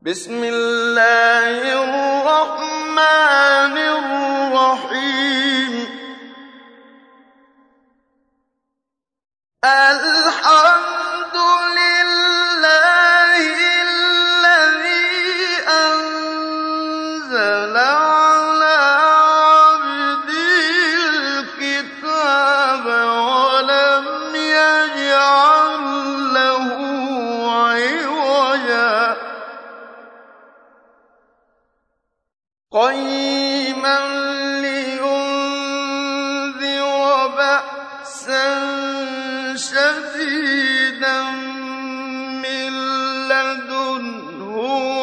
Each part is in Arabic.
بسم الله الرحمن الرحيم الحمد لله الذي أنزل على عبده الكتاب ولم يجعل له عوجا قيما لينذر بأسا شديدا من لدنه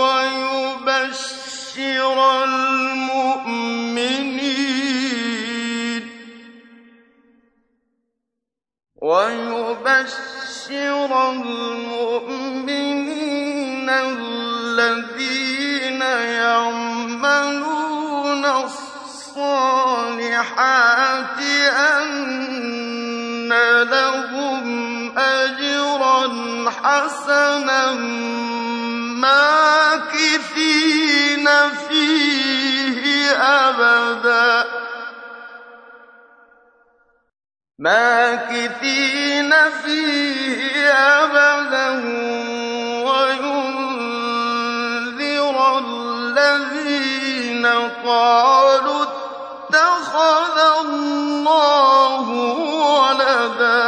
ويبشر المؤمنين الذين يعملون الصالحات أن لهم أجرا حسنا ماكثين فيه أبدا وينذر الذين قالوا اتخذ الله ولدا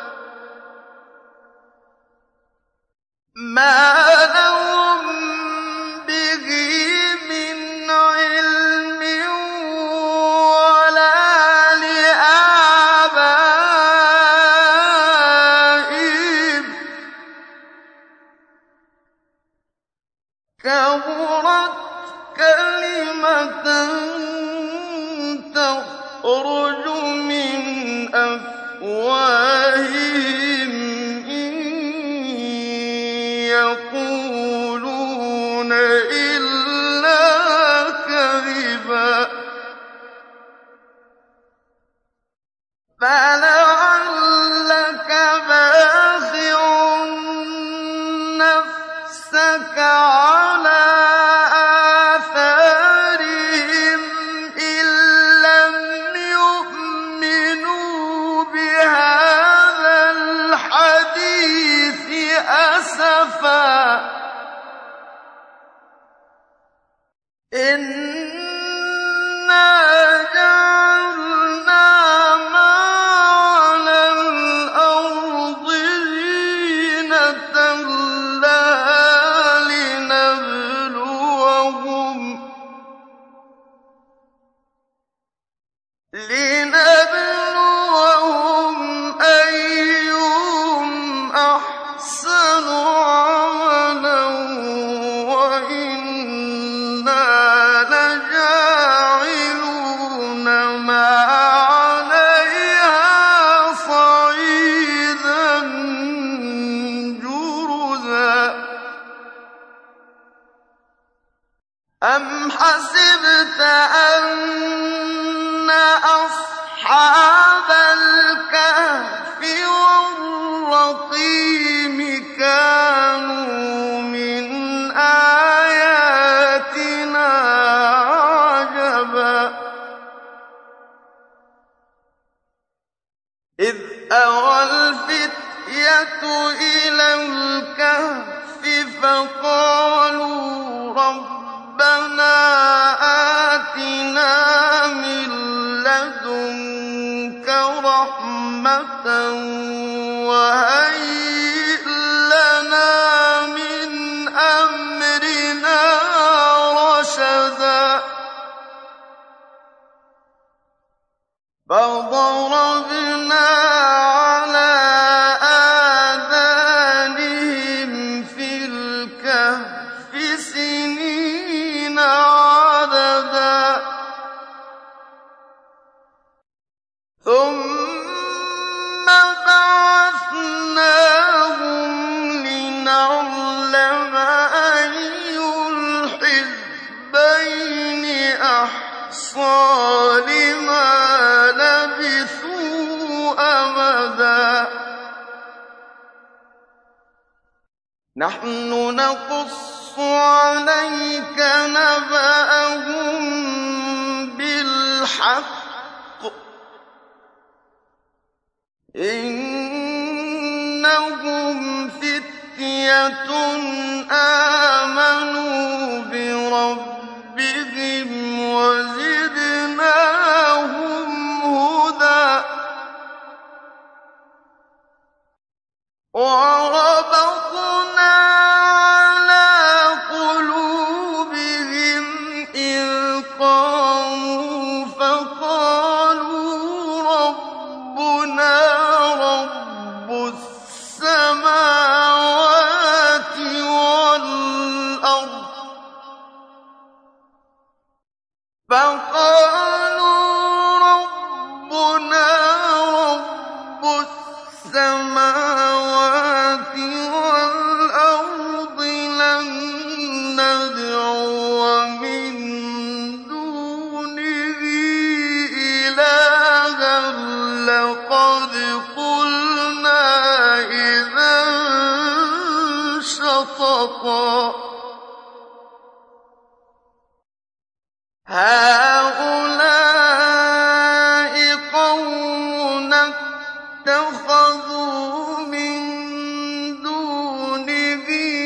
ما لهم به من علم ولا لآبائهم كبرت كلمة تخرج من أفواههم إن يقولون إلا كذبا فلعلك باخع نفسك على آثارهم إن لم يؤمنوا بهذا الحديث أسفا إنا جعلنا ما على الأرض زينة لها لنبلوهم أيهم أحسن عملا وإنا لجاعلون ما عليها صعيدا جرزا أم حسبت أن أصحاب الكهف والرقيم كانوا من آياتنا عجبا إذ أوى الفتية إلى الكهف فقالوا ربنا آتنا من لدنك رحمة وهيئ لنا من أمرنا رشدا فضربنا على آذانهم في الكهف سنين عددا ثم بعثناهم لنعلم أي الحزبين أحصى لما لبثوا أمدا نحن نقص عَلَيْكَ نَبَأَهُم بِالْحَقِّ ۚ إِنَّهُمْ فِتْيَةٌ آمَنُوا بِرَبِّهِمْ وَزِدْنَاهُمْ هُدًى وَرَبَطْنَا عَلَىٰ قُلُوبِهِمْ إِذْ قَامُوا فَقَالُوا رَبُّنَا رَبُّ السَّمَاوَاتِ وَالْأَرْضِ لَن نَّدْعُوَ مِن دُونِهِ إِلَٰهًا لَّقَدْ قُلْنَا إِذًا شَطَطًا هَٰؤُلَاءِ قَوْمُنَا اتَّخَذُوا مِن دُونِهِ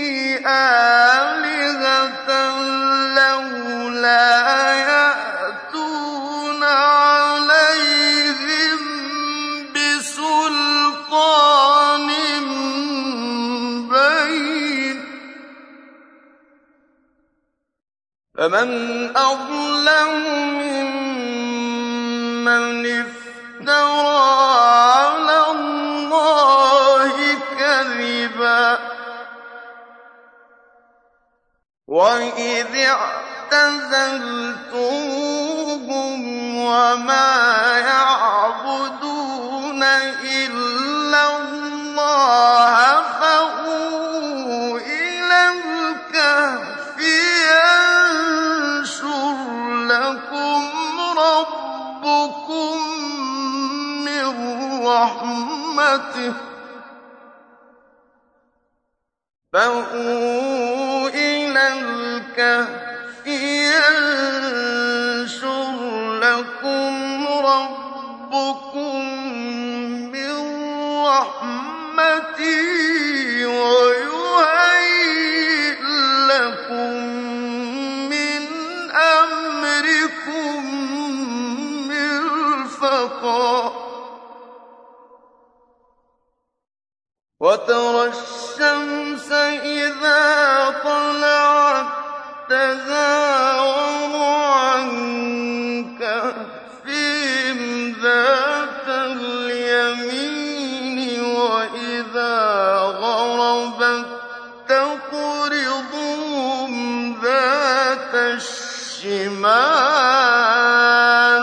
آلِهَةً لَّوْلَا يَأْتُونَ عَلَيْهِم بِسُلْطَانٍ بَيِّنٍ ۖ فَمَنْ أَظْلَمُ مِمَّنِ افْتَرَىٰ عَلَى اللَّهِ كَذِبًا وَإِذِ اعْتَزَلْتُمُوهُمْ وَمَا يَعْبُدُونَ إِلَّا اللَّهَ فَأْوُوا إِلَى الْكَهْفِ يَنشُرْ لَكُمْ رَبُّكُم مِّن رَّحْمَتِهِ ۚ فَأْوُوا إِلَى الْكَهْفِ يَنشُرْ لَكُمْ رَبُّكُم مِّن رَّحْمَتِهِ وَيُهَيِّئْ لَكُم مِّنْ أَمْرِكُم مِّرْفَقًا وَتَرَى الشَّمْسَ إِذَا طَلَعَت تَّزَاوَرُ عَن كَهْفِهِمْ ذَاتَ الْيَمِينِ وَإِذَا غَرَبَت تَّقْرِضُهُمْ ذَاتَ الشِّمَالِ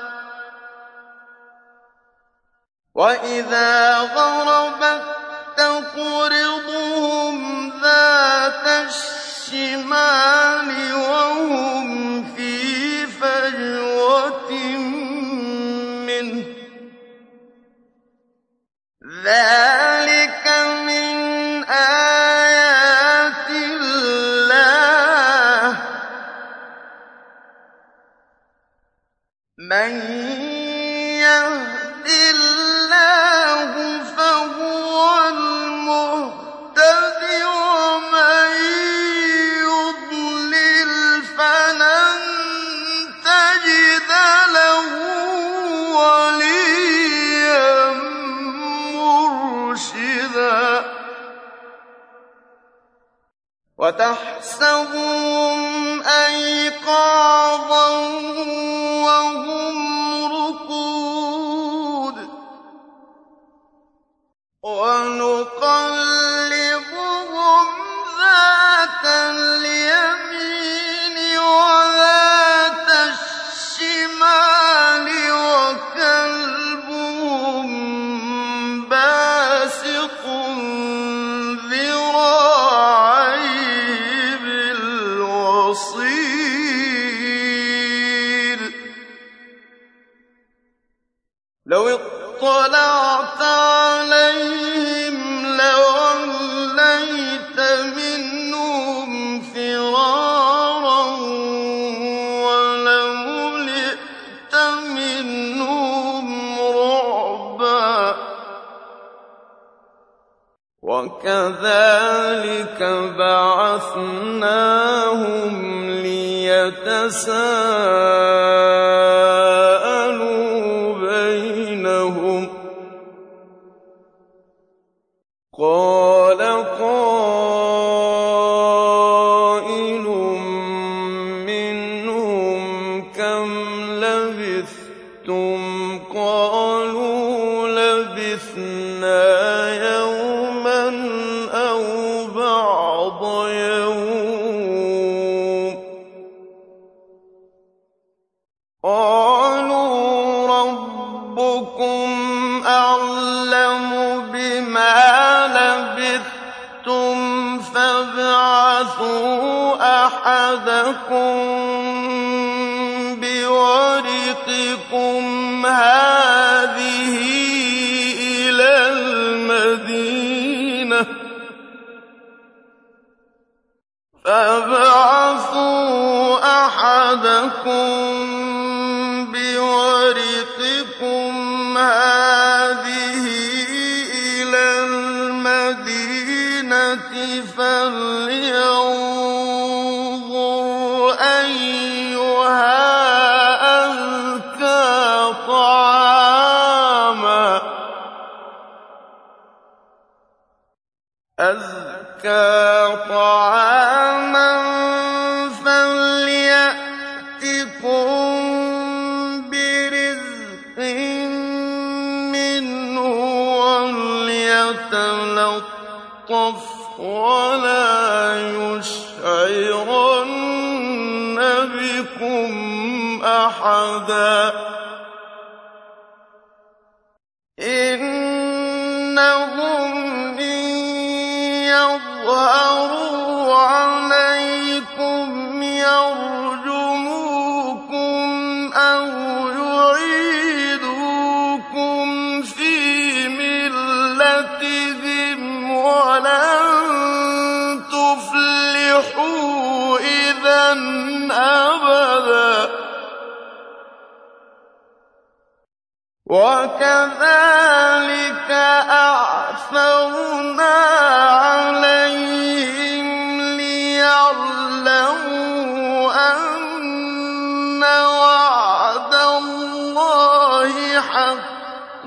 وَهُمْ فِي فَجْوَةٍ مِّنْهُ ۚ ذَٰلِكَ مِنْ آيَاتِ اللَّهِ ۗ مَن يَهْدِ اللَّهُ فَهُوَ الْمُهْتَدِ ۖ وَمَن يُضْلِلْ فَلَن تَجِدَ لَهُ وَلِيًّا مُّرْشِدًا وَتَحْسَبُهُمْ أَيْقَاظًا وَهُمْ رُقُودٌ وَنُقَلِّبُهُمْ ذَاتَ الْيَمِينِ وَذَاتَ الشِّمَالِ وَكَلْبُهُم بَاسِطٌ ذِرَاعَيْهِ بِالْوَصِيدِ لَوِ اطَّلَعْتَ عَلَيْهِمْ لَوَلَّيْتَ مِنْهُمْ فَجَعَلْنَاهُمْ لِيَتَسَاءَلُوا بَيْنَهُمْ ۚ قَالَ قَائِلٌ مِّنْهُمْ كَمْ لَبِثْتُمْ ۖ قَالُوا لَبِثْنَا يَوْمًا أَوْ بَعْضَ يَوْمٍ ۚ قَالُوا رَبُّكُمْ أَعْلَمُ بِمَا لَبِثْتُمْ فَابْعَثُوا أَحَدَكُم بِوَرِقِكُمْ هَٰذِهِ إِلَى الْمَدِينَةِ فَلْيَنظُرْ أَيُّهَا أَزْكَىٰ طَعَامًا فَلْيَأْتِكُم بِرِزْقٍ مِّنْهُ وَلْيَتَلَطَّفْ وَلَا يُشْعِرَنَّ بِكُمْ أَحَدًا إِنَّهُمْ إِن يَظْهَرُوا عَلَيْكُمْ يَرْجُمُوكُمْ أَوْ يُعِيدُوكُمْ فِي مِلَّتِهِمْ وَلَن تُفْلِحُوا إِذًا أَبَدًا وَكَذَٰلِكَ أَعْثَرْنَا عَلَيْهِمْ لِيَعْلَمُوا أَنَّ وَعْدَ اللَّهِ حَقٌّ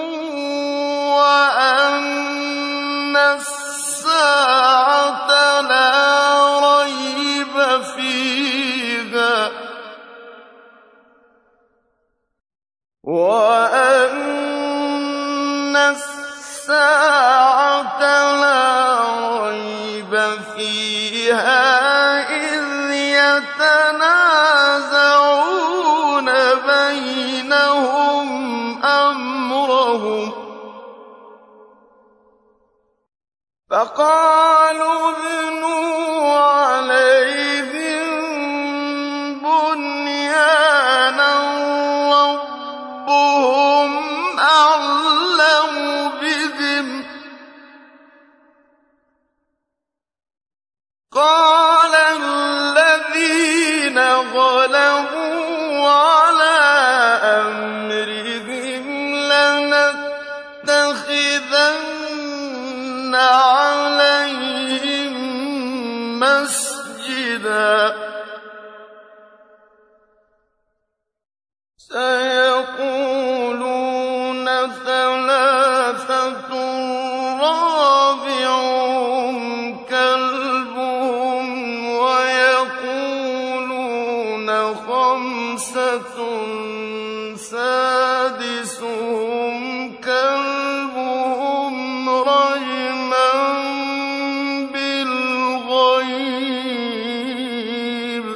وَأَنَّ السَّاعَةَ لَا رَيْبَ فِيهَا إِذْ يَتَنَازَعُونَ بَيْنَهُمْ أَمْرَهُمْ فَقَالُوا ابْنُوا عَلَيْهِم بُنْيَانًا رَّبُّهُمْ أَعْلَمُ بِهِمْ ۚ قَالَ الَّذِينَ غَلَبُوا عَلَىٰ أَمْرِهِمْ لَنَتَّخِذَنَّ عَلَيْهِم مَّسْجِدًا سَيَقُولُونَ ثَلَاثَةٌ رَّابِعُهُمْ كَلْبُهُمْ وَيَقُولُونَ خَمْسَةٌ سَادِسُهُمْ كَلْبُهُمْ رَجْمًا بِالْغَيْبِ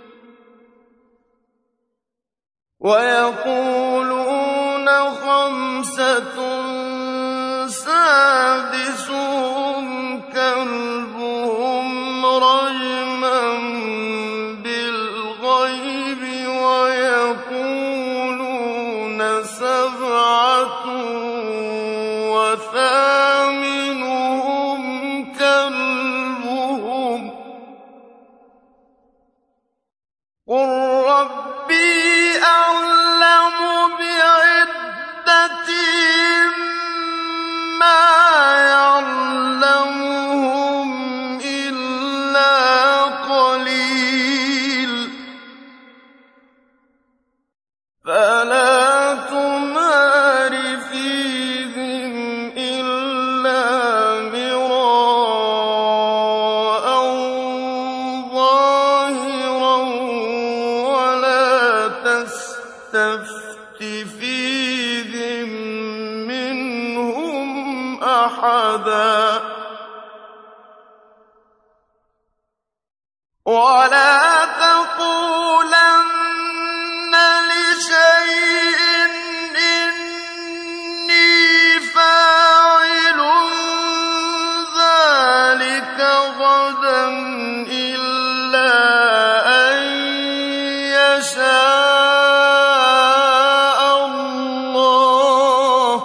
وَيَقُولُونَ خَمْسَةٌ سَادِسُهُمْ كَلْبُهُمْ رَجْمًا بِالْغَيْبِ وَيَقُولُونَ سَبْعَةٌ وَثَامِنُهُمْ كَلْبُهُمْ ۚ قُل رَّبِّي أَعْلَمُ بِعِدَّتِهِم مَّا يَعْلَمُهُمْ تستفت فيهم منهم أحدا ولا تقولن لشيء إني فاعل ذلك غدا إلا أن يشاء الله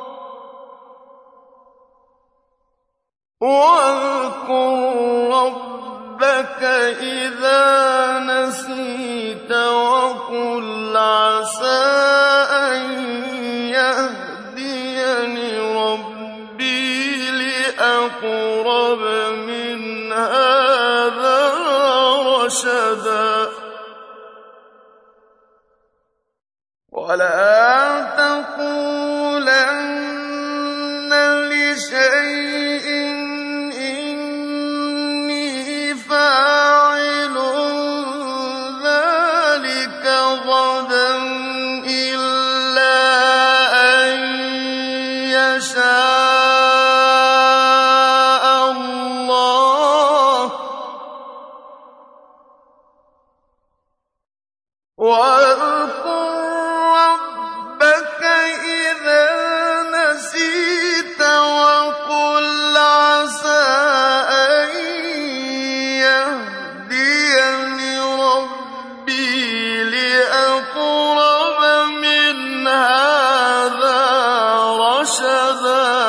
واذكر ربك إذا نسيت وقل عسى أن يهديني ربي لأقرب من هذا رشدا ولا تقولن لشيء إني فاعل ذلك غدا إلا أن يشاء الله واذكر ربك إذا نسيت وقل عسى أن يهديني ربي لأقرب من هذا رشدا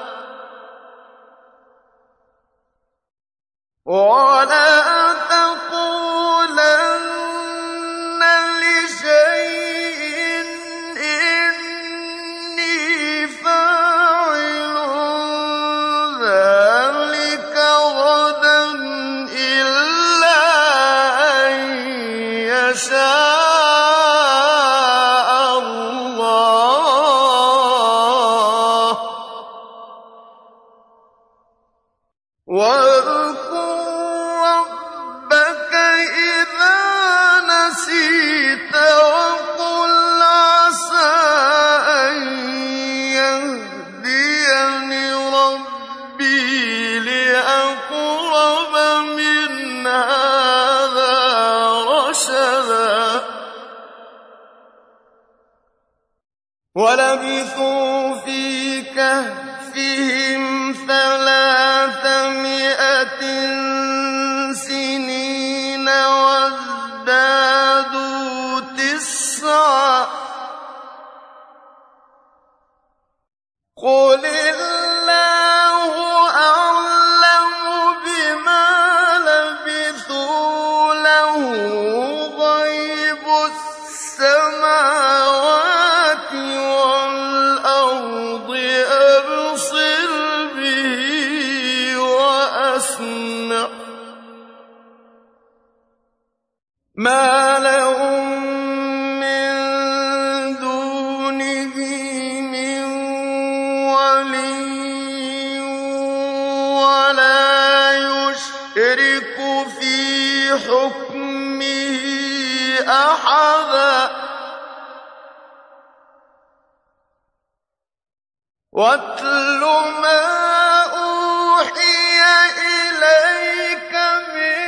ولا تقولن لشيء إني فاعل ذلك غدا إلا أن يشاء الله واذكر ربك إذا نسيت وقل عسى أن يهديني ربي لأقرب من هذا رشدا ولبثوا في كهفهم 300 سنين وازدادوا 9 قل الله أعلم بما لبثوا له غيب السماوات والأرض أبصر به وأسمع ما لهم من دونه من ولي ولا يشرك في حكمه أحدا واتل ما أوحي إليك من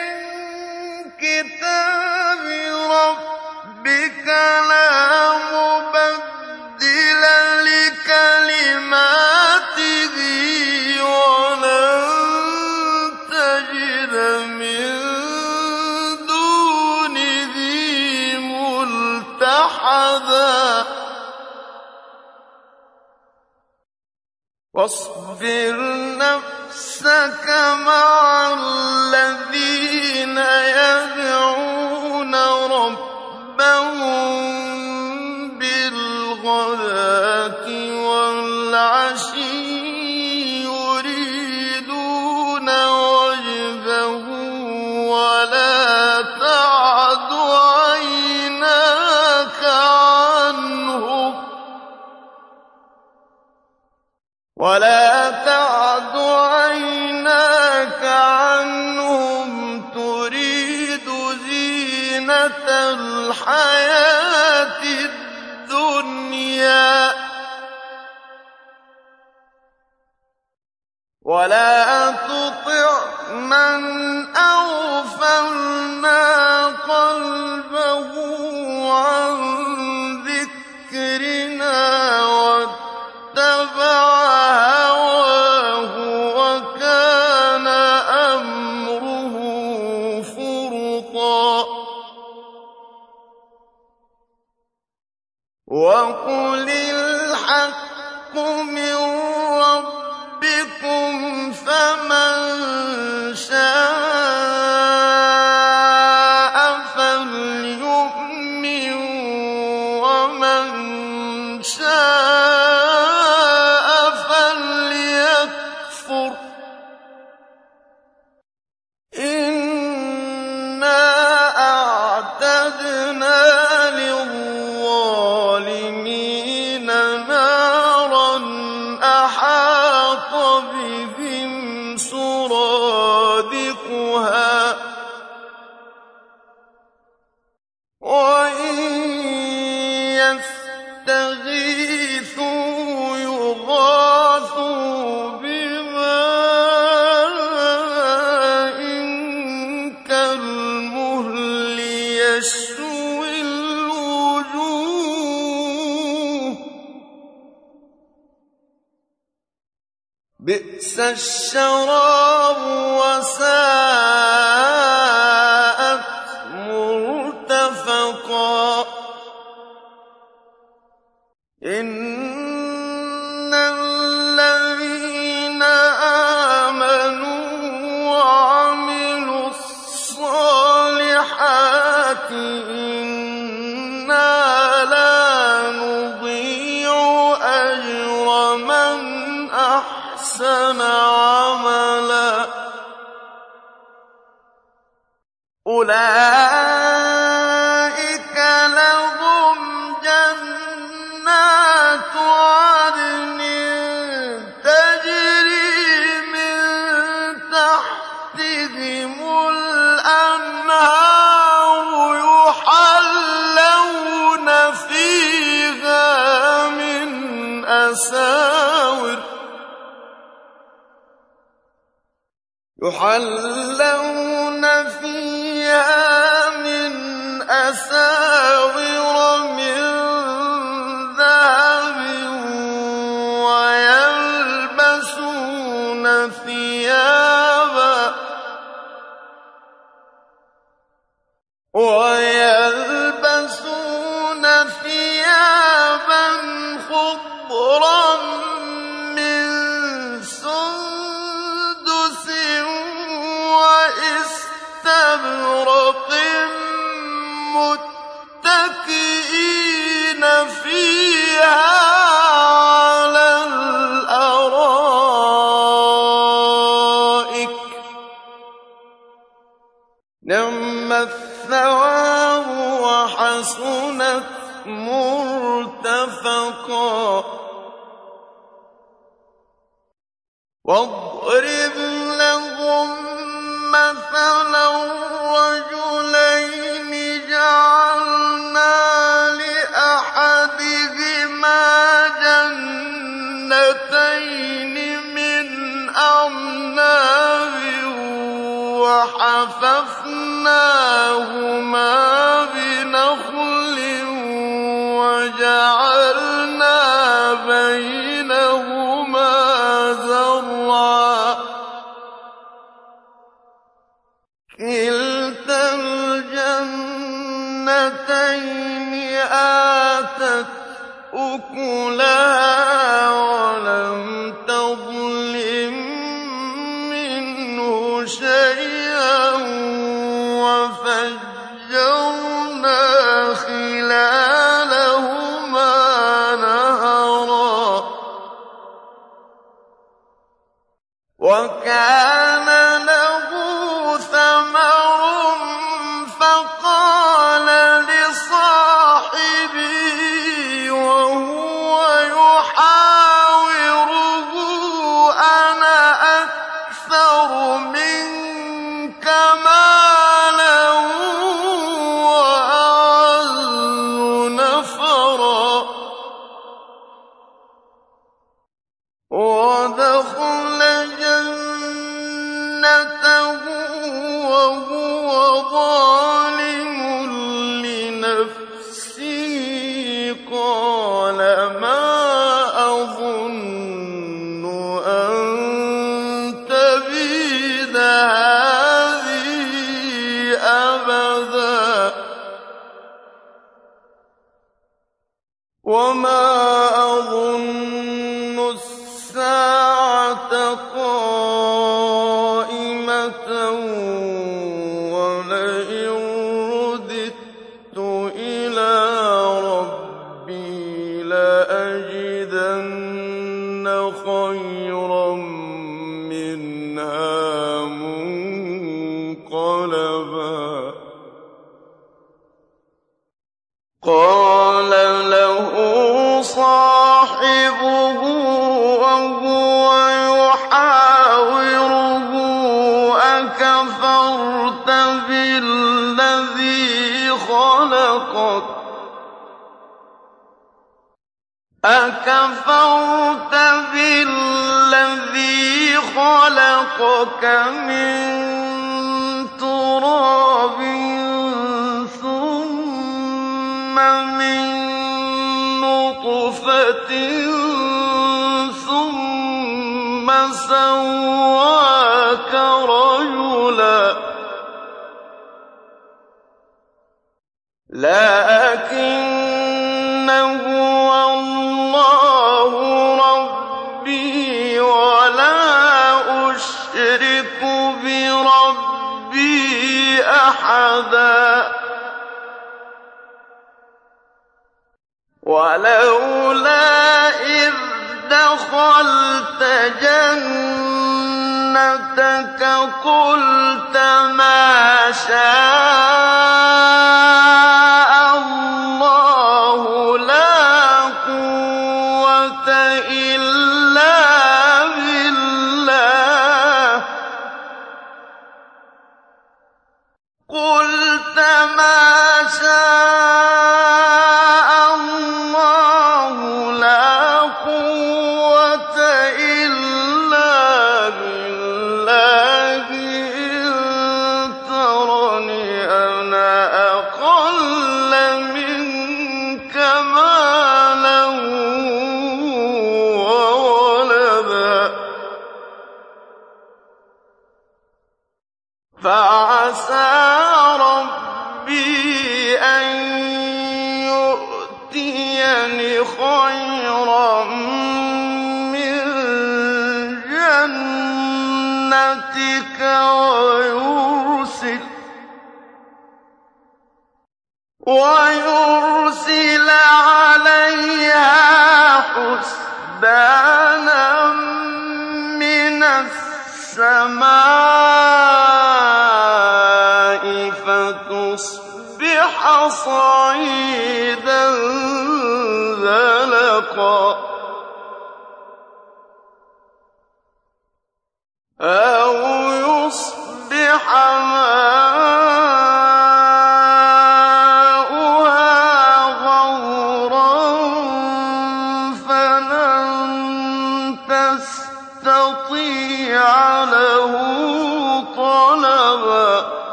كتاب ربك لا مبدل لكلماته ولن تجد من دونه ملتحدا واصبر نفسك مع الذين يدعون ربهم بالغداة والعشي يريدون وجهه ولا تعد عيناك عنهم تريد زينة الحياة الدنيا ولا تطع من أغفلنا قلبه عن ذكرنا واتبع هواه وكان أمره فرطا وقل الحق من ربكم فمن شاء فليؤمن ومن شاء فليكفر إنا أعتدنا للظالمين نارا أحاط بهم سرادقها وإن يستغيثوا يغاثوا بماء كالمهل يشوي الوجوه بئس الشراب وساءت مرتفقا إن الذين آمنوا وعملوا الصالحات إنا لا نضيع أجر من أحسن عملا أولئك لهم جنات عدن تجري من تحتهم الأنهار يحلون فيها من أساور من ذهب ويلبسون ثيابا خضرا من سندس واستبرق متكئين فيها على الأرائك نعم الثواب وحسنت مرتفقا واضرب لهم مثلا رجلين جعلنا لأحدهما جنتين من أعناب وحففناهما بنخل وجعلنا بينهما زرعا كلتا الجنتين آتت أكلها ولم تظلم منه شيئا وفجرنا خلالهما نهرا وكان له ثمر فقال لصاحبه وهو يحاوره أنا أكثر منك مالا وأعز أحدا وما أظن الساعة قائمة ولئن رددت إلى ربي لأجدن خيرا منها منقلبا قال له صاحبه وهو يحاوره أكفرت بالذي خلقك من تراب ثم من نطفة ثم سواك رجلا لكن هو الله ربي ولا أشرك بربي أحدا ولولا إذ دخلت جنتك قلت ما شاء الله لا قوة إلا بالله قلت ما شاء الله لا قوة إلا بالله إن ترني أنا أقل منك مالا وولدا فعسى ربي أن يؤتيني خيرا من جنتك ويرسل عليها حسبانا من السماء فتصبح صعيدا زلقا أو يصبح ماؤها غورا فلن تستطيع له طلبا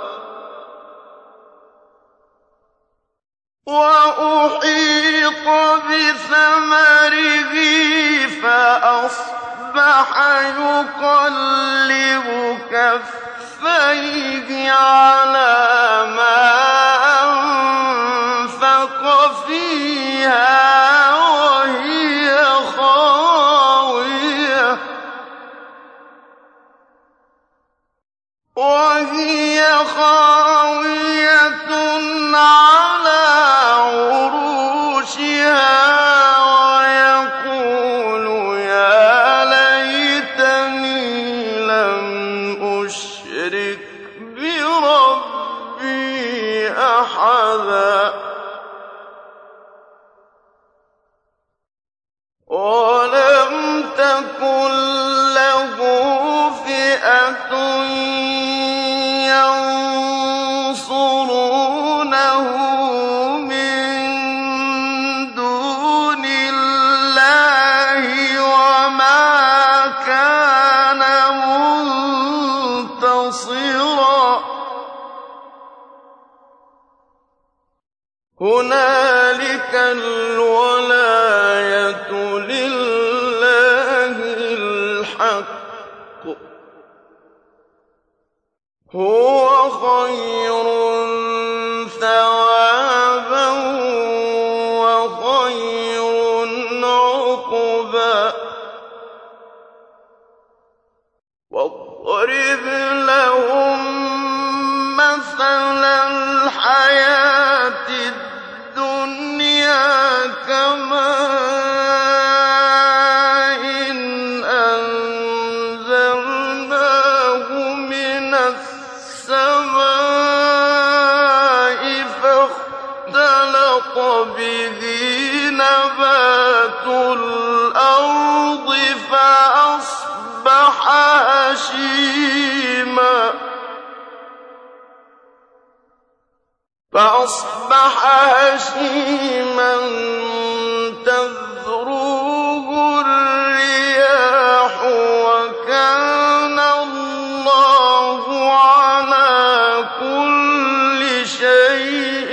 وأحيط بثمره فأصبح يقلب كفيه على ما أنفق فيها وهي خاوية على عروشها ويقول يا ليتني لم أشرك بربي أحدا ولم تكن له فئة ينصرونه من دون الله وما كان منتصرا هنالك الولاية لله الحق هو خير ثوابا وخير عقبا واضرب لهم مثل الحياة الدنيا كماء أنزلناه من السماء فاختلط به نبات الأرض فأصبح هشيما تذروه الرياح وكان الله على كل شيء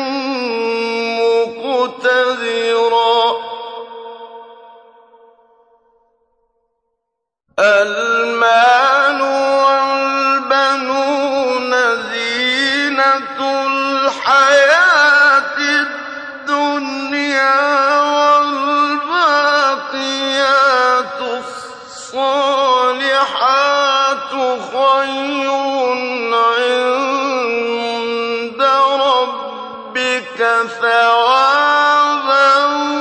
مقتدرا المال والبنون زينة الحياة الدنيا والباقيات الصالحات خير عند ربك ثوابا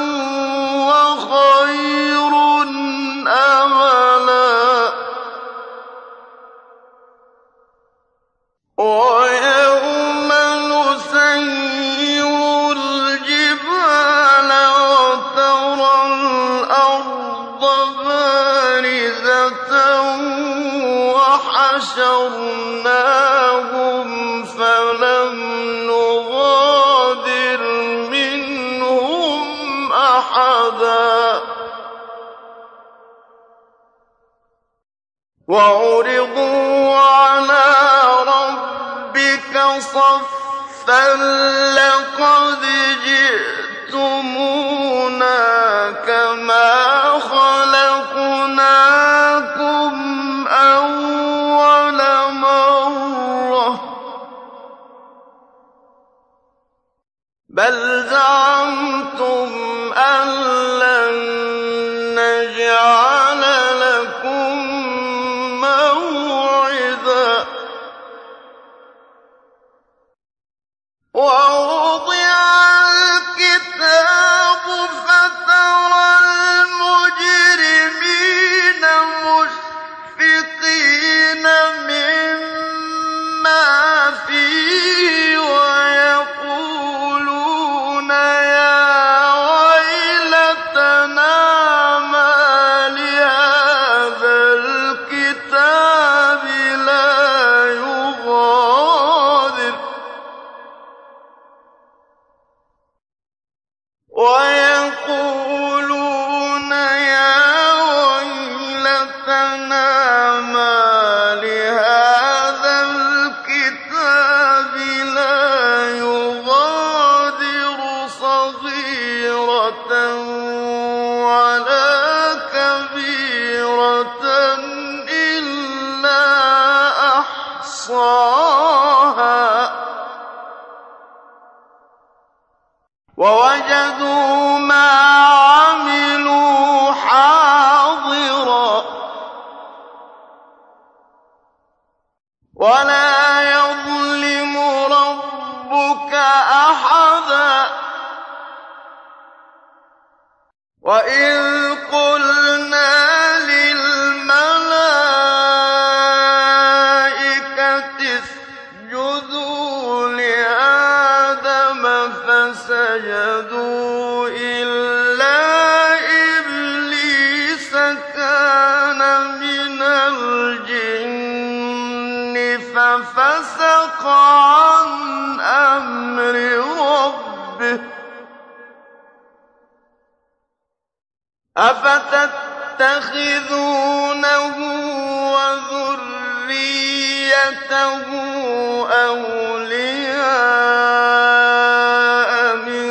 وخير أملا ويوم نسير الجبال وترى الأرض بارزة وحشرناهم فلم نغادر منهم أحدا وعرضوا على ربك صفا لقد جئتمونا كما خلقناكم أول مرة بل زعمتم أن لن نجعل لكم موعدا ووضع الكتاب فترى المجرمين مشفقين مما فيه ويقولون يا ويلتنا ما لهذا الكتاب ويقولون يا ويلتنا ما لهذا الكتاب لا يغادر صغيرة ولا كبيرة إلا أحصاها ووجدوا ما عملوا حاضرا ولا يظلم ربك أحدا وإذ قلنا للملائكة اسجدوا لآدم فسجدوا إلا إبليس كان من الجن ففسق عن أمر ربه أفتتخذونه وذريته أولياء من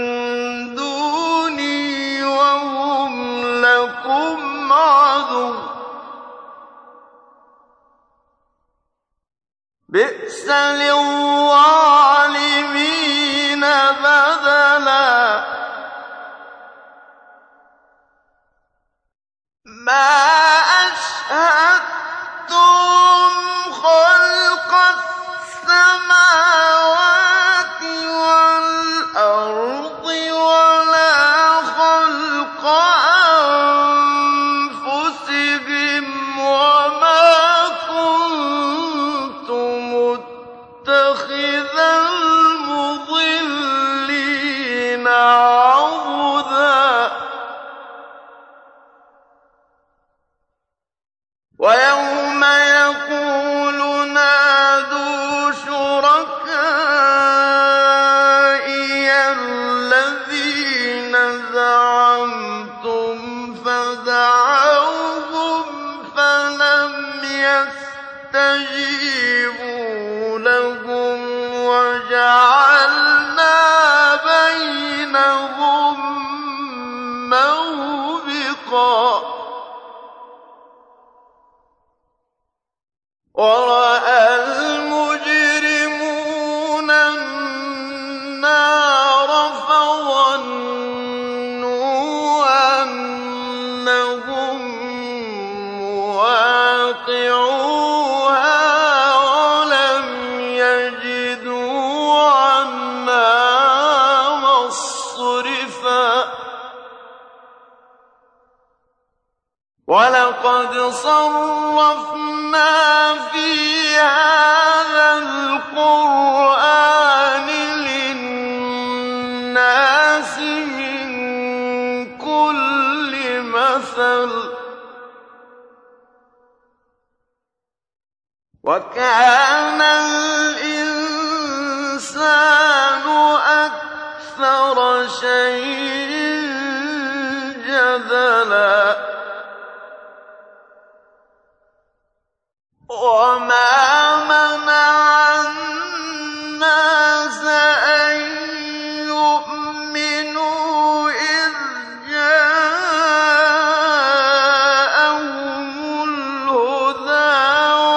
دوني وهم لكم عدو بئس للظالمين سَمِعُوهَا وَلَمْ يَجِدُوا عَنْهَا مَصْرِفًا وَلَقَدْ صَرَّفْنَا فِي هَٰذَا الْقُرْآنِ لِلنَّاسِ مِن كُلِّ مَثَلٍ ۚ وَكَانَ الْإِنسَانُ أَكْثَرَ شَيْءٍ جَدَلًا وَمَا مَنَعَ النَّاسَ أَن يُؤْمِنُوا إِذْ جَاءَهُمُ الْهُدَىٰ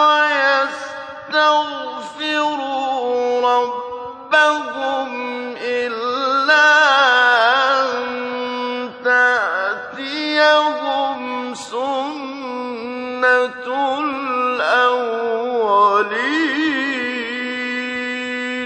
وَيَسْتَغْفِرُوا رَبَّهُمْ إِلَّا أَن تَأْتِيَهُمْ سُنَّةُ الْأَوَّلِينَ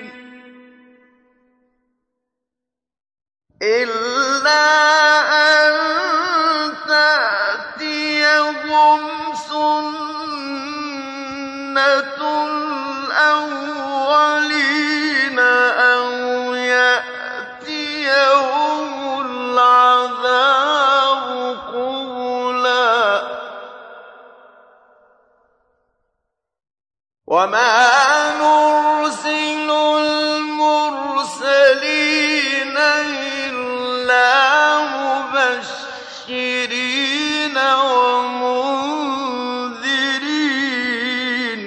أَوْ يَأْتِيَهُمُ الْعَذَابُ قُبُلًا وَمَا نُرْسِلُ الْمُرْسَلِينَ إِلَّا مُبَشِّرِينَ وَمُنذِرِينَ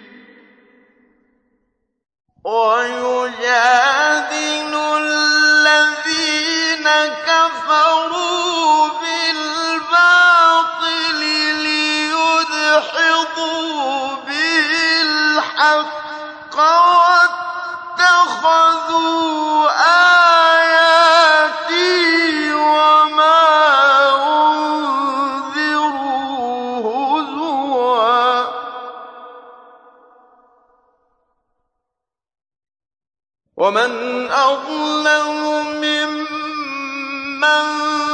وَيُجَادِلُ الَّذِينَ كَفَرُوا بِالْبَاطِلِ لِيُدْحِضُوا بِهِ الْحَقَّ وَاتَّخَذُوا آيَاتِي وَمَا أُنذِرُوا هُزُوًا وَمَنْ أَظْلَمُ مِمَّن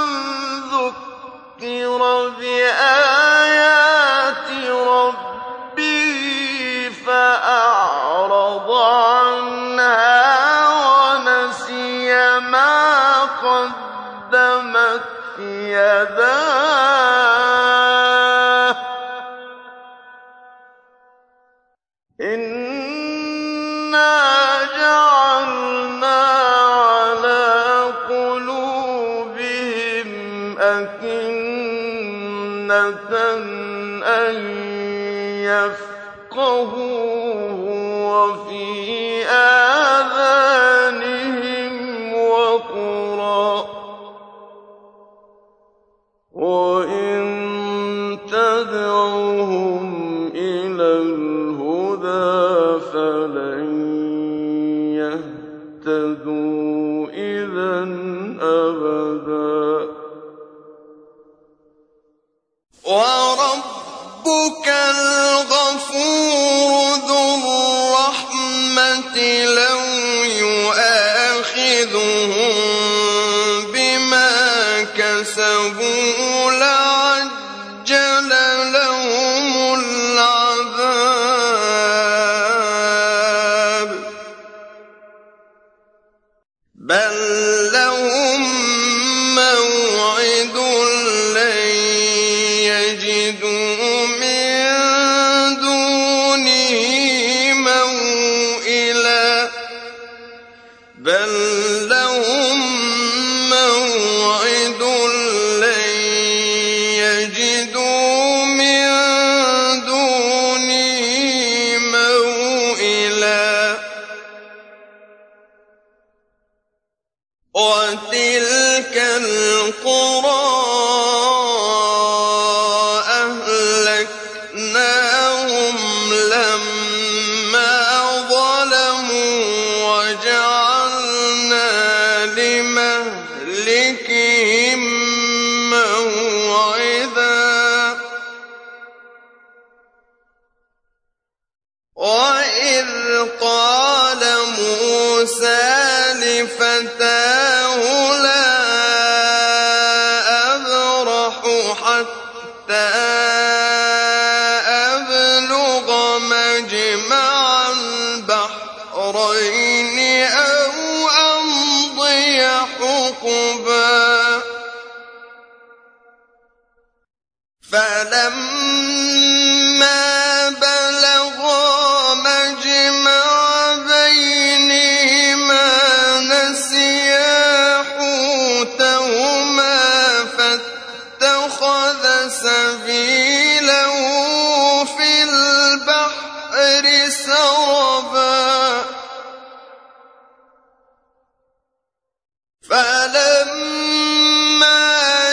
ذُكِّرَ بِآيَاتِ رَبِّهِ فَأَعْرَضَ عَنْهَا وَنَسِيَ مَا قَدَّمَتْ يَدَاهُ إِنَّا جَعَلْنَا عَلَىٰ قُلُوبِهِمْ أَكِنَّةً أَن يَفْقَهُوهُ وَفِي آذَانِهِمْ وَقْرًا ۚ وَإِن تَدْعُهُمْ إِلَى الْهُدَىٰ فَلَن يَهْتَدُوا إِذًا أَبَدًا وَرَبُّكَ الْغَفُورُ ذُو الرَّحْمَةِ لَوْ يُؤَاخِذُهُم بِمَا كَسَبُوا لَعَجَّلَ لَهُمُ الْعَذَابَ ۚ بَل لَّهُم مَّوْعِدٌ لَّن يَجِدُوا مِن دُونِهِ مَوْئِلًا بَل لَّهُم مَّوْعِدٌ لَّن يَجِدُوا مِن دُونِهِ مَوْئِلًا وَتِلْكَ الْقُرَىٰ أَهْلَكْنَاهُمْ لَمَّا ظَلَمُوا وَجَعَلْنَا لِمَهْلِكِهِم مَّوْعِدًا لفتاه لا أبرح حتى أبلغ مجمع البحرين أو أمضي حقبا فلما بلغا مجمع بينهما نسيا حوتهما فاتخذ سبيله في البحر سربا فلما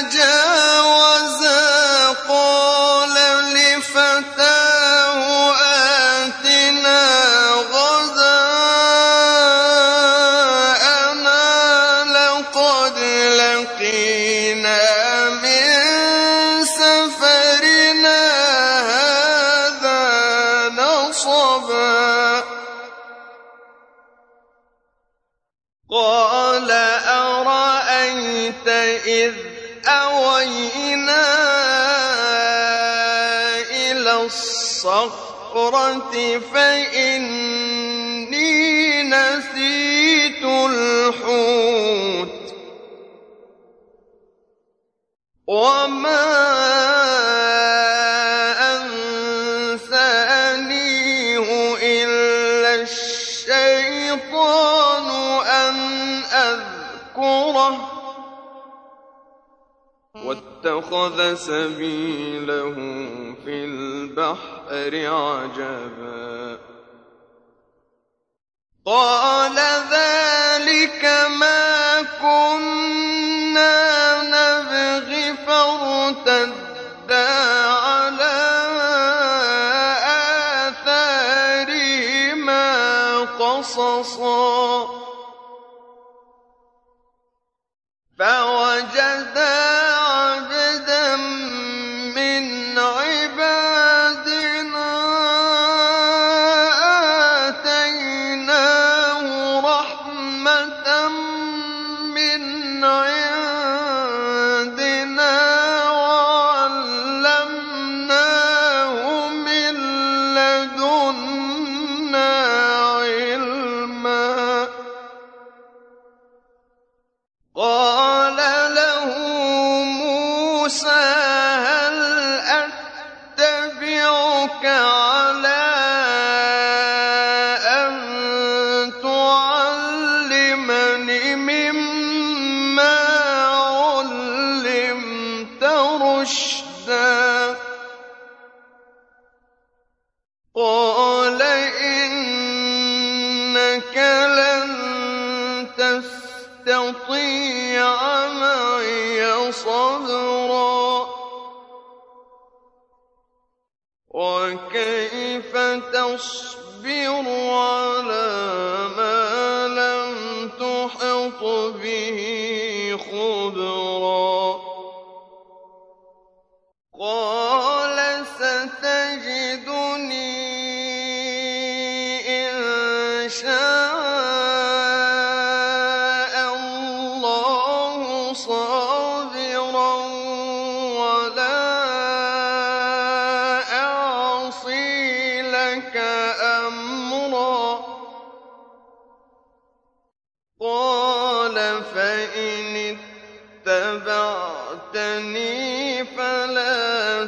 جاوزا قال لفتاه آتنا غداءنا لقد لقينا من سفرنا هذا نصبا قال أرأيت إذ أوينا إلى الصخرة فإني نسيت الحوت وما أنسانيه إلا الشيطان أن أذكره واتخذ سبيله في البحر عجبا قال ذلك ما كنا نبغي فارتدا على آثارهما قصصا فوجدا عبدا من عبادنا آتيناه رحمة من عندنا وعلمناه من لدنا علما قال له موسى هل أتبعك على أن تعلمني مما علمت رشدا قال إنك لن تستطيع معي صبرا وكيف تصبر على ما لم تحط به خبرا قال ستجدني إن شاء الله صابرا ولا أعصي لك أمرا قال فإن اتبعتني فلا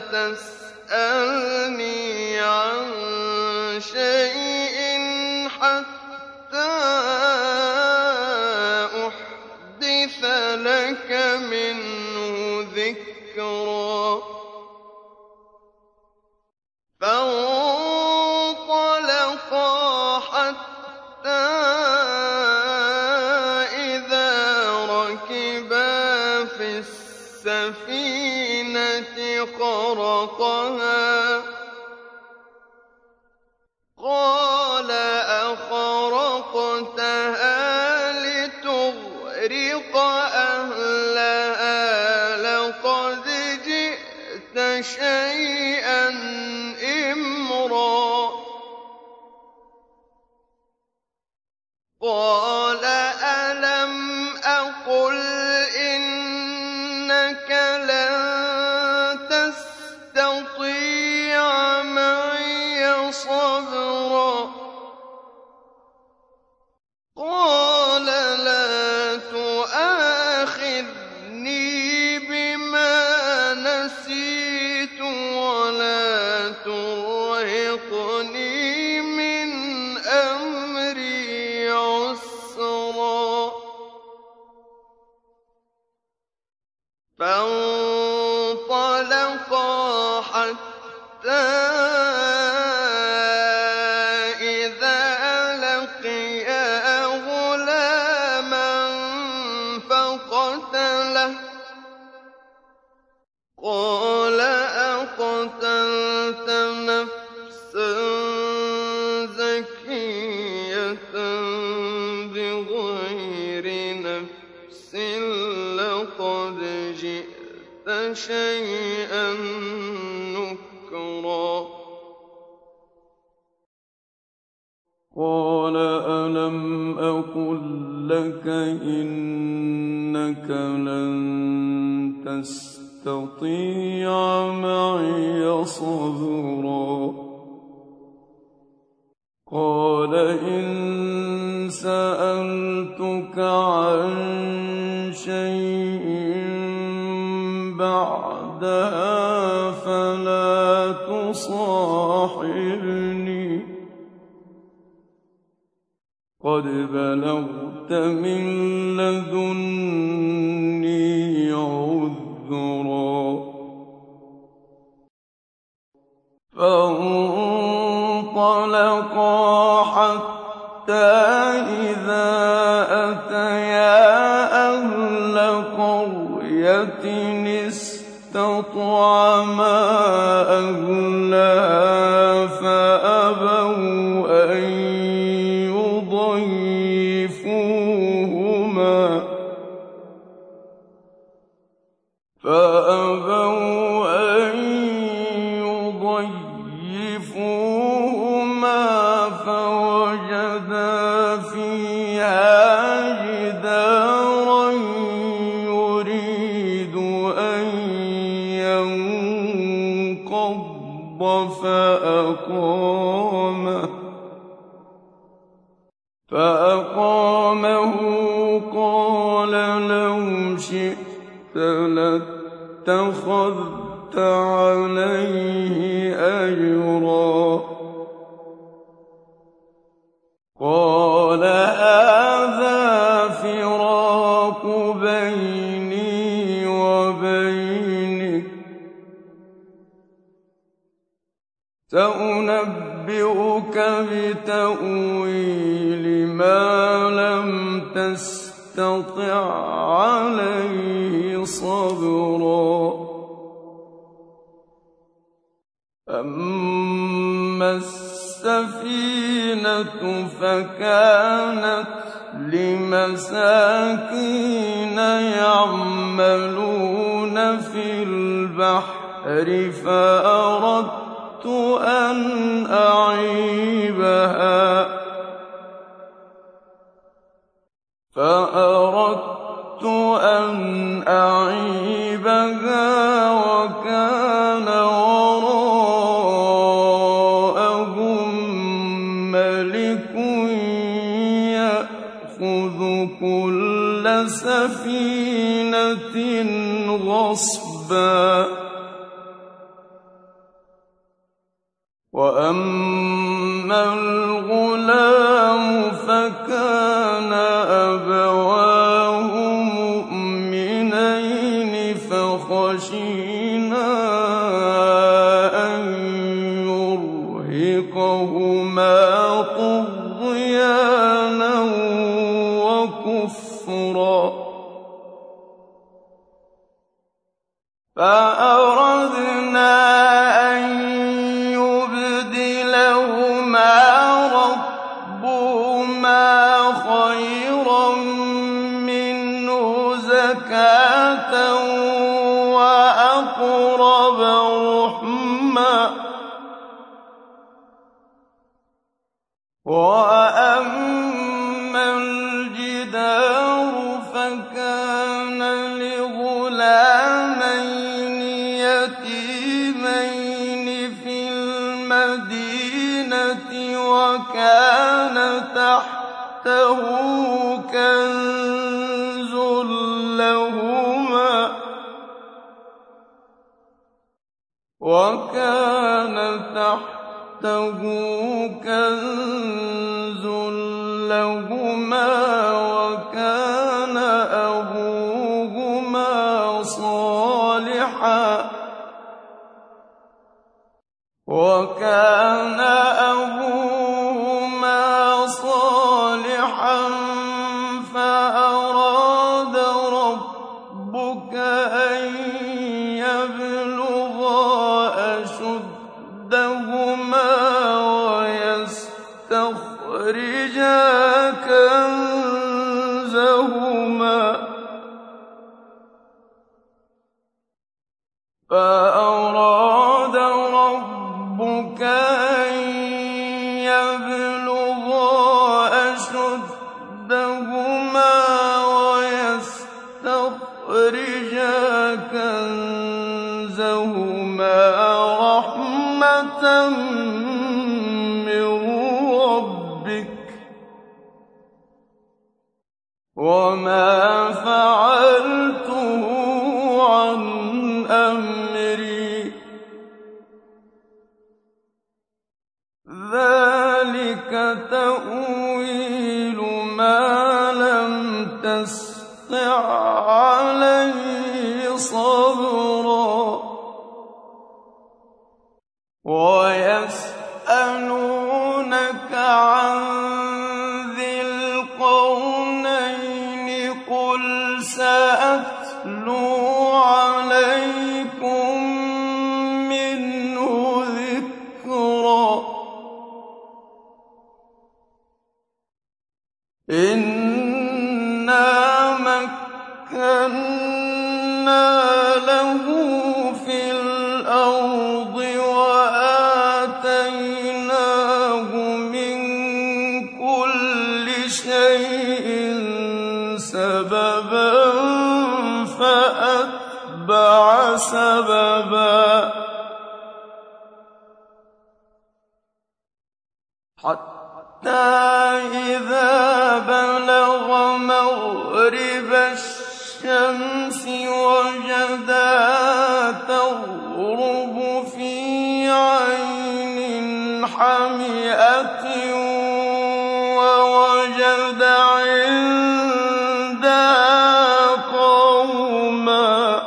تسألني عن شيء حتى أحدث لك منه ذكرا فانطلقا حتى إذا ركبا في السفينة خرقها قال أخرقتها لتغرق أهلها لقد جئت شيئا إمرا قال ألا فانطلقا حتى إذا لقيا غلاما فقتله قال أقتلت نفسا زكية بغير نفس لقد جئت شيئا نكرا قال ألم أقل لك إنك لن تستطيع معي صبرا قال إن سألتك عن شيء بعدها فلا تصاحبني قد بلغت من لدني عذرا فانطلقا حتى إذا أتيا أهل قرية استطعما أهلها فأبوا أن يضيفوهما فوجدا فيها جدارا يريد أن ينقض فأقامه قال لو شئت لاتخذت عليه أجرا قال هذا فراق بيني وبينك سأنبئك بتأويل ما لم تستطع عليه صبرا أما السفينة فكانت لمساكين يعملون في البحر فأردت أن أعيبها وكان وراءهم ملك يأخذ كل سفينة غصبا وأما الغلام فكان أبواه مؤمنين فخشينا أن يرهقهما طغيانا وكفرا فأردنا أن يبدلهما ربهما خيرا منه زكاة وأقرب رحما وأما الجدار فكان لغلامين يتيمين في المدينة وكان تحته كنز لهما وكان أبوهما صالحا وَكَانَ أَبُوهُمَا صَالِحًا فَأَرَادَ رَبُّكَ أَن يَبْلُغَا أَشُدَّهُمَا وَيَسْتَخْرِجَا كَنزَهُمَا رَحْمَةً مِّن رَّبِّكَ ۚ وَمَا فَعَلْتُهُ عَنْ أَمْرِي ۚ ذَٰلِكَ تَأْوِيلُ مَا لَمْ تَسْطِع عَّلَيْهِ صَبْرًا. وَيَسْأَلُونَكَ عَن ذِي الْقَرْنَيْنِ ۖ قُلْ سَأَتْلُو عَلَيْكُم مِّنْهُ ذِكْرًا. إِنَّا مَكَّنَّا لَهُ فِي الْأَرْضِ وَآتَيْنَاهُ مِن كُلِّ شَيْءٍ سَبَبًا فَأَتْبَعَ سَبَبًا حَتَّىٰ إِذَا بَلَغَ مَغْرِبَ الشَّمْسِ وَجَدَهَا تَغْرُبُ فِي عَيْنٍ حَمِئَةٍ وَوَجَدَ عِندَهَا قَوْمًا ۗ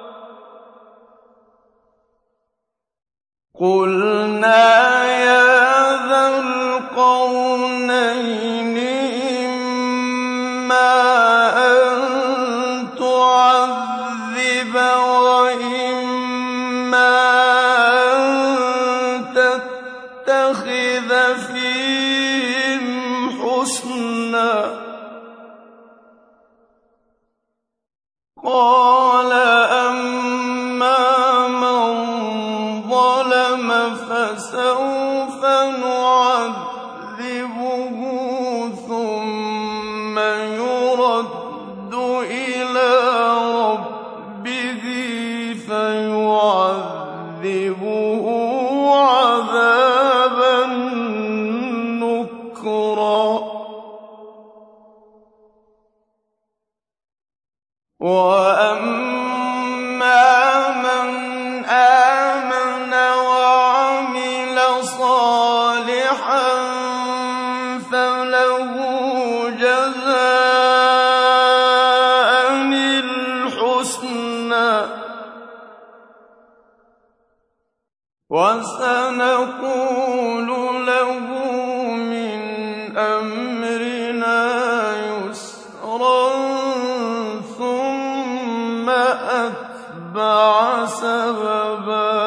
قُلْنَا يَا ذَا الْقَرْنَيْنِ إِمَّا أَن تُعَذِّبَ وَإِمَّا أَن تَتَّخِذَ فِيهِمْ حُسْنًا ۚ قَالَ أَمَّا مَن ظَلَمَ فَسَوْفَ نُعَذِّبُهُ ثُمَّ يُرَدُّ إِلَىٰ رَبِّهِ فَيُعَذِّبُهُ عَذَابًا نُّكْرًا. وَأَمَّا مَنْ آمَنَ وَعَمِلَ صَالِحًا فَلَهُ جَزَاءً الْحُسْنَىٰ ۖ وَسَنَقُولُ لَهُ مِنْ أَمْرِنَا يُسْرًا ثُمَّ أَتْبَعَ سَبَبًا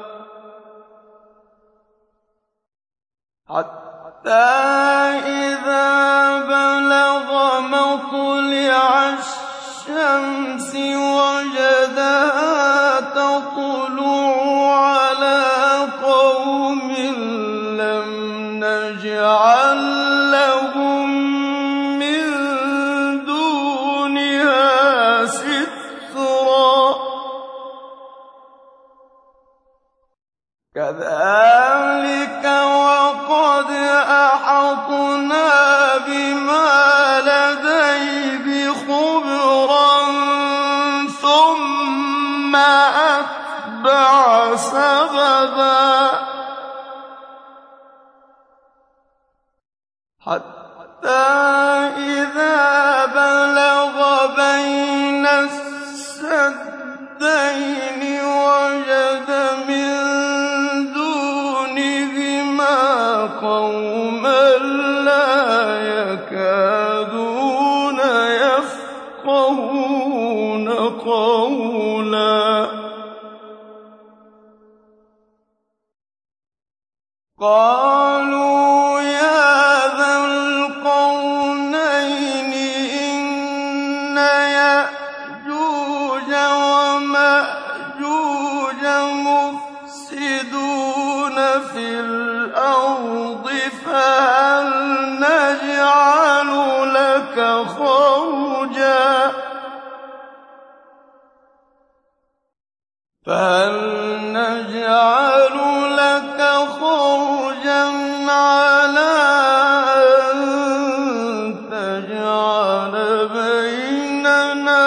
حَتَّىٰ إِذَا بَلَغَ مَطْلِعَ الشَّمْسِ وَجَدَهَا تَطْلُعُ عَلَىٰ قَوْمٍ لَّمْ نَجْعَل لَّهُم مِّن دُونِهَا سِتْرًا. كَذَٰلِكَ وَقَدْ أَحَطْنَا بِمَا لَدَيْهِ خُبْرًا ثُمَّ أَتْبَعَ سَبَبًا حَتَّىٰ إِذَا بَلَغَ بَيْنَ السَّدَّيْنِ وَجَدَ مِن دُونِهِمَا يفقهون قولا قالوا يا ذا القرنين إن يأجوج ومأجوج مفسدون في الأرض فهل نجعل لك خرجا على أن تجعل بيننا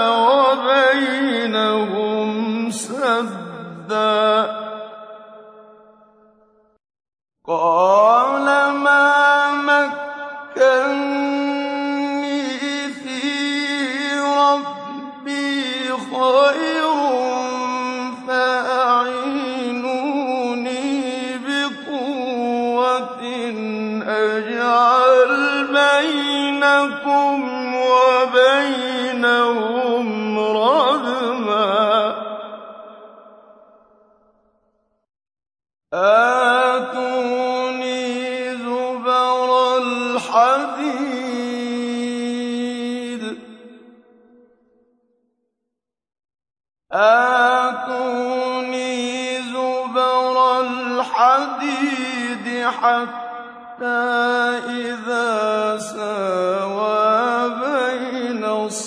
وبينهم سدا قال ما مكني فيه ربي خير فأعينوني بقوة أجعل بينكم وبينهم ردما آتوني زبر الحديد حتى إذا ساوى بين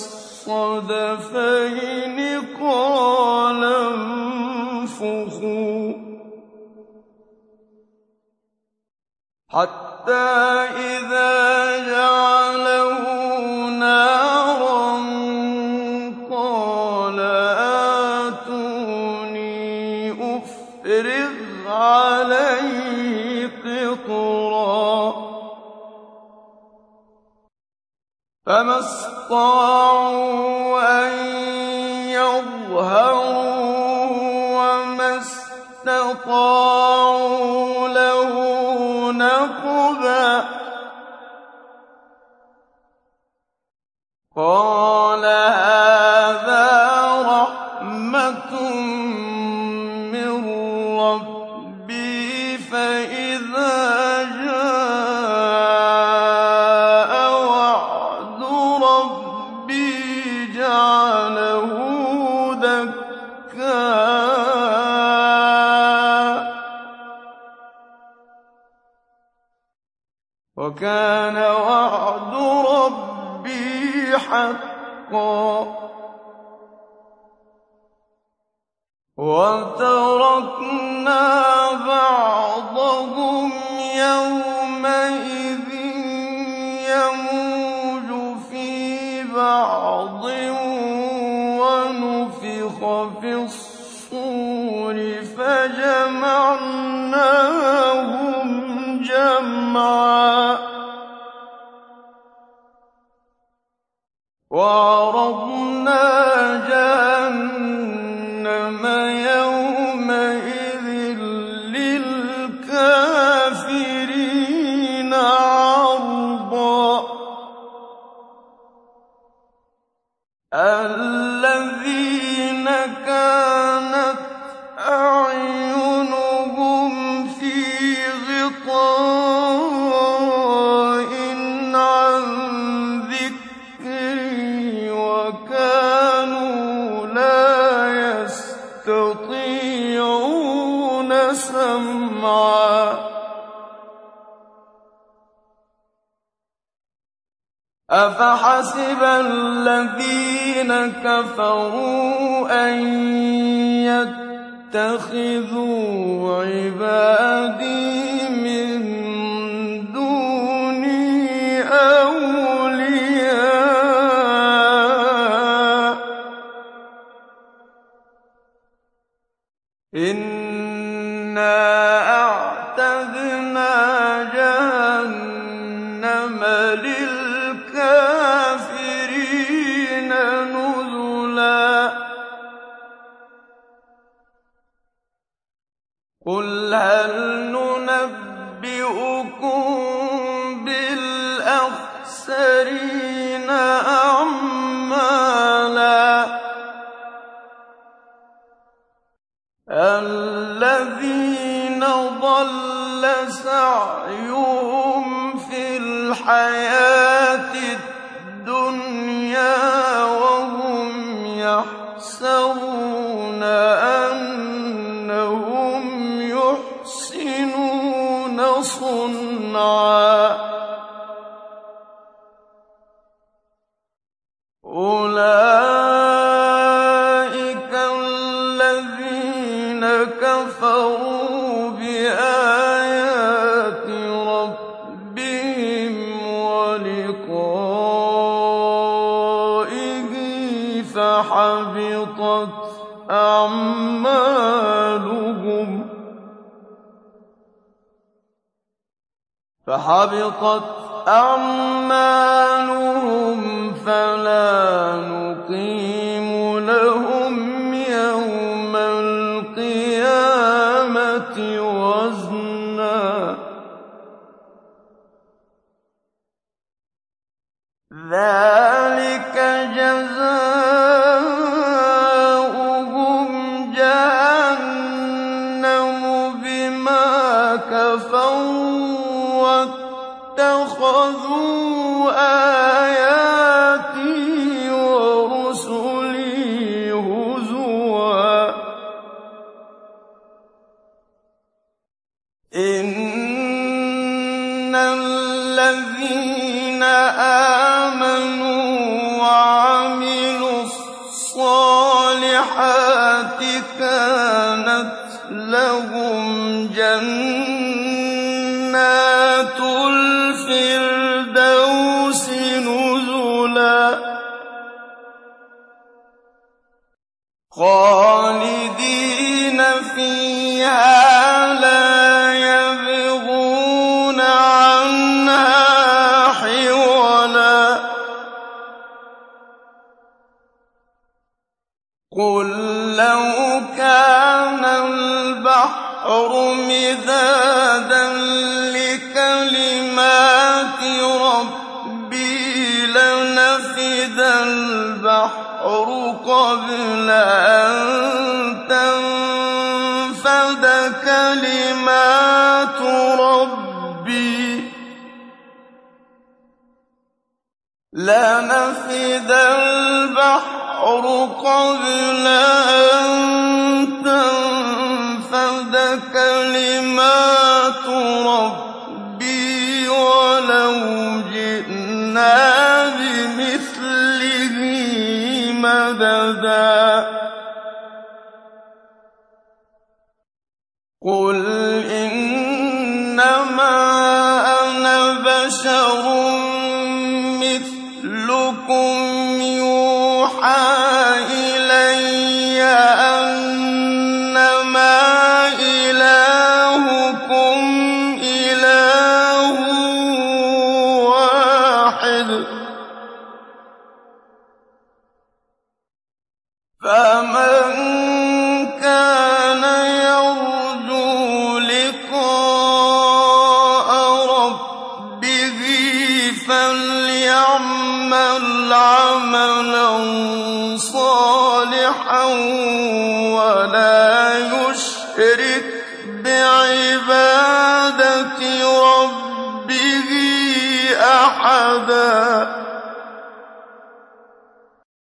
الصدفين قال انفخوا حتى إذا جعله نارا قال آتوني أفرغ عليه قطرا فما استطاعوا أن يظهروا وما استطاعوا له نقبا قال هذا رحمة من ربي فإذا جاء وعد ربي جعله دكا وكان وعد ربي حقا وتركنا بعضهم يومئذ يموج في بعض ونفخ في الصور فجمعناهم جمعا وعرضنا جهنم يومئذ للكافرين عرضا الذين كانت أعينهم في غطاء عن ذكري وكانوا لا يستطيعون سمعا أفحسب الذين كفروا أن يتخذوا عبادي من دوني أولياء إنا أعتدنا جهنم للكافرين نزلا قل هل ننبئكم بالأخسرين أعمالا أُولَٰئِكَ الَّذِينَ كَفَرُوا بِآيَاتِ رَبِّهِمْ وَلِقَائِهِ فَحَبِطَتْ أَعْمَالُهُمْ فَلَا نُقِيمُ لَهُمْ يَوْمَ الْقِيَامَةِ وَزْنًا ذَٰلِكَ جَزَاؤُهُمْ جَهَنَّمُ بِمَا كَفَرُوا وَاتَّخَذُوا آيَاتِي وَرُسُلِي هُزُوًا إِنَّ الَّذِينَ آمَنُوا وَعَمِلُوا الصَّالِحَاتِ كَانَتْ لَهُمْ جَنَّاتُ الْفِرْدَوْسِ نُزُلًا خَالِدِينَ فِيهَا لَا يَبْغُونَ عَنْهَا حِوَلًا قُل لَّوْ كَانَ الْبَحْرُ مِدَادًا لِّكَلِمَاتِ رَبِّي لَنَفِدَ الْبَحْرُ قَبْلَ أَن تَنفَدَ كَلِمَاتُ رَبِّي لَنَفِدَ الْبَحْرُ قَبْلَ أَن تَنفَدَ كَلِمَاتُ رَبِّي وَلَوْ جِئْنَا بِمِثْلِهِ مَدَدًا قُلْ إِنَّمَا أَنَا بَشَرٌ مِّثْلُكُمْ يُوحَىٰ إِلَيَّ أَنَّمَا إِلَٰهُكُمْ إِلَٰهٌ وَاحِدٌ فَمَن كَانَ يَرْجُو لِقَاءَ رَبِّهِ فَلْيَعْمَلْ عَمَلًا صَالِحًا وَلَا يُشْرِكْ بِعِبَادَةِ رَبِّهِ أَحَدًا